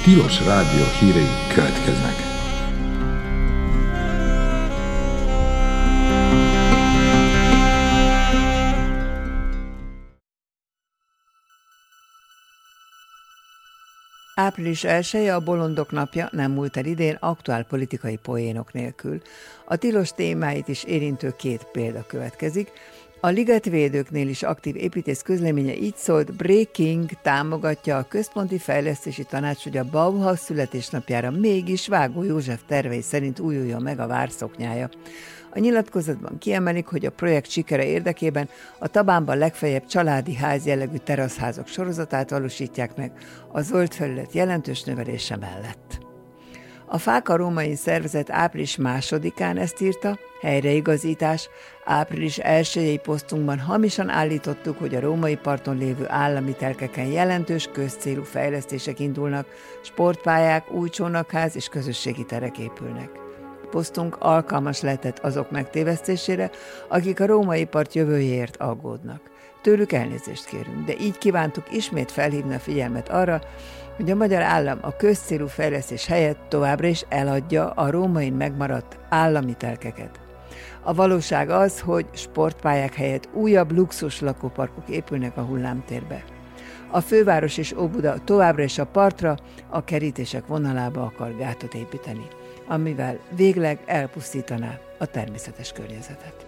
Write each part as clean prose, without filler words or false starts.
Tilos Rádió hírei következnek. Április 1-e a Bolondok napja nem múlt el idén aktuál politikai poénok nélkül. A tilos témáit is érintő két példa következik. A ligetvédőknél is aktív építész közleménye így szólt: Breaking támogatja a Központi Fejlesztési Tanács, hogy a Bauhaus születésnapjára mégis Vágó József tervei szerint újuljon meg a várszoknyája. A nyilatkozatban kiemelik, hogy a projekt sikere érdekében a Tabánban legfeljebb családi ház jellegű teraszházak sorozatát valósítják meg a zöld felület jelentős növelése mellett. A Fáka Római Szervezet április 2-án ezt írta: helyreigazítás. Április 1-i posztunkban hamisan állítottuk, hogy a római parton lévő állami telkeken jelentős közcélú fejlesztések indulnak, sportpályák, új csónakház és közösségi terek épülnek. Posztunk alkalmas lehetett azok megtévesztésére, akik a római part jövőjéért aggódnak. Tőlük elnézést kérünk, de így kívántuk ismét felhívni a figyelmet arra, hogy a magyar állam a közcélú fejlesztés helyett továbbra is eladja a rómain megmaradt állami telkeket. A valóság az, hogy sportpályák helyett újabb luxus lakóparkok épülnek a hullámtérbe. A főváros és Óbuda továbbra is a partra, a kerítések vonalába akar gátot építeni, amivel végleg elpusztítaná a természetes környezetet.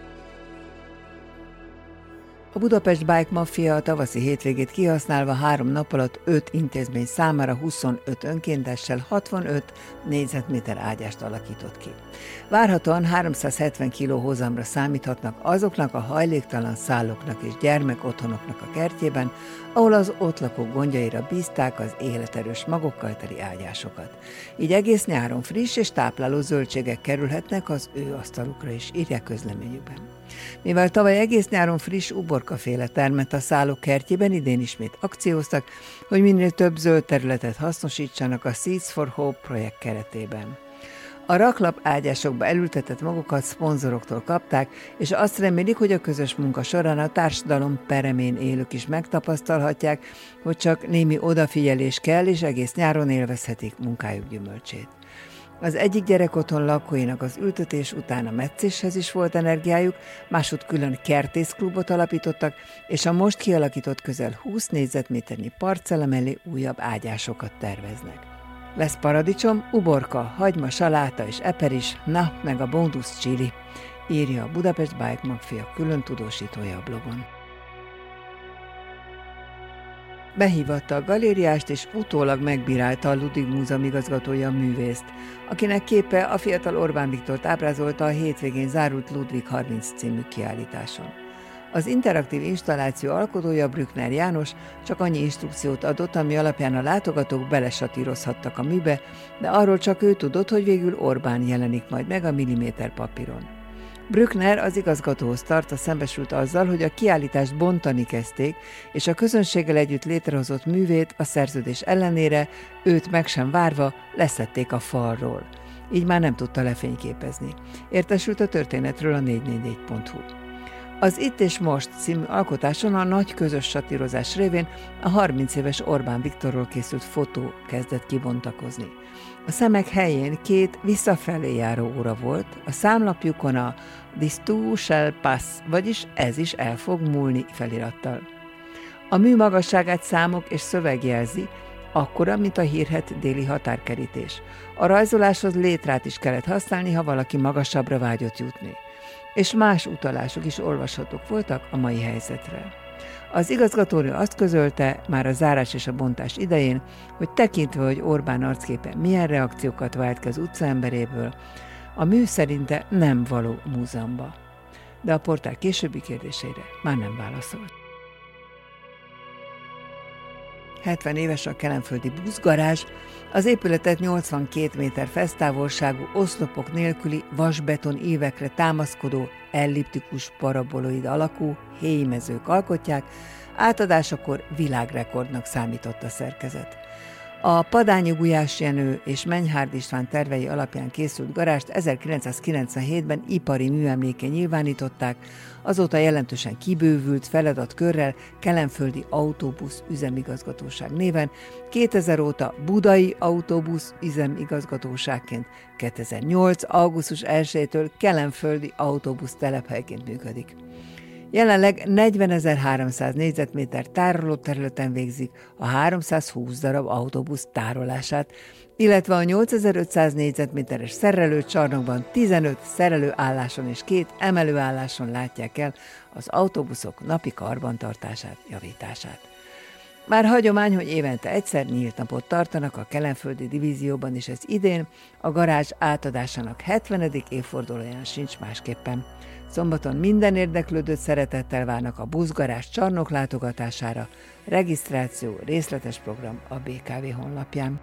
A Budapest Bike Mafia a tavaszi hétvégét kihasználva 3 nap alatt 5 intézmény számára 25 önkéntessel 65 négyzetméter ágyást alakított ki. Várhatóan 370 kg hozamra számíthatnak azoknak a hajléktalan szállóknak és gyermekotthonoknak a kertjében, ahol az ott lakók gondjaira bízták az életerős magokkal teli ágyásokat. Így egész nyáron friss és tápláló zöldségek kerülhetnek az ő asztalukra is, írják közleményükben. Mivel tavaly egész nyáron friss uborkaféle termett a szállók kertjében, idén ismét akcióztak, hogy minél több zöld területet hasznosítsanak a Seeds for Hope projekt keretében. A raklap ágyásokba elültetett magokat szponzoroktól kapták, és azt remélik, hogy a közös munka során a társadalom peremén élők is megtapasztalhatják, hogy csak némi odafigyelés kell, és egész nyáron élvezhetik munkájuk gyümölcsét. Az egyik gyerekotthon lakóinak az ültetés után a metszéshez is volt energiájuk, máshogy külön kertészklubot alapítottak, és a most kialakított közel 20 négyzetméternyi parcella mellé újabb ágyásokat terveznek. Lesz paradicsom, uborka, hagyma, saláta és eper is, na, meg a bónusz chili, írja a Budapest Bike Mafia külön tudósítója a blogon. Behívatta a galériást és utólag megbírálta a Ludwig Múzeum igazgatója a művészt, akinek képe a fiatal Orbán Viktort ábrázolta a hétvégén zárult Ludwig 30 című kiállításon. Az interaktív installáció alkotója, Brückner János, csak annyi instrukciót adott, ami alapján a látogatók belesatírozhattak a műbe, de arról csak ő tudott, hogy végül Orbán jelenik majd meg a milliméter papíron. Brückner az igazgatóhoz tartva szembesült azzal, hogy a kiállítást bontani kezdték, és a közönséggel együtt létrehozott művét a szerződés ellenére, őt meg sem várva leszették a falról. Így már nem tudta lefényképezni. Értesült a történetről a 444.hu. Az Itt és Most című alkotáson a nagy közös satírozás révén a 30 éves Orbán Viktorról készült fotó kezdett kibontakozni. A szemek helyén 2 visszafelé járó óra volt, a számlapjukon a This too shall pass, vagyis ez is el fog múlni felirattal. A mű magasságát számok és szöveg jelzi, akkora, mint a hírhedt déli határkerítés. A rajzoláshoz létrát is kellett használni, ha valaki magasabbra vágyott jutni. És más utalások is olvashatók voltak a mai helyzetre. Az igazgatónő azt közölte már a zárás és a bontás idején, hogy tekintve, hogy Orbán arcképe milyen reakciókat vált ki az utcaemberéből, a mű szerinte nem való múzeumba. De a portál későbbi kérdéseire már nem válaszolt. 70 éves a kelenföldi buszgarázs, az épületet 82 méter fesztávolságú, oszlopok nélküli, vasbeton ívekre támaszkodó, elliptikus paraboloid alakú héjmezők alkotják, átadásakor világrekordnak számított a szerkezet. A Padányi Gulyás Jenő és Menyhárd István tervei alapján készült garást 1997-ben ipari műemlékké nyilvánították, azóta jelentősen kibővült feladatkörrel Kelenföldi Autóbusz Üzemigazgatóság néven, 2000 óta Budai Autóbusz Üzemigazgatóságként, 2008. augusztus 1-től Kelenföldi Autóbusz telephelyként működik. Jelenleg 40.300 négyzetméter tárolóterületen végzik a 320 darab autóbusz tárolását, illetve a 8500 négyzetméteres szerelőcsarnokban 15 szerelőálláson és 2 emelőálláson látják el az autóbuszok napi karbantartását, javítását. Már hagyomány, hogy évente egyszer nyílt napot tartanak a kelenföldi divízióban, és ez idén a garázs átadásának 70. évfordulóján sincs másképpen. Szombaton minden érdeklődőt szeretettel várnak a buszgarázs csarnok látogatására, regisztráció, részletes program a BKV honlapján.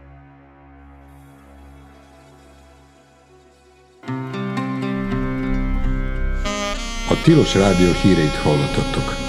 A Tilos Rádió híreit hallottattok.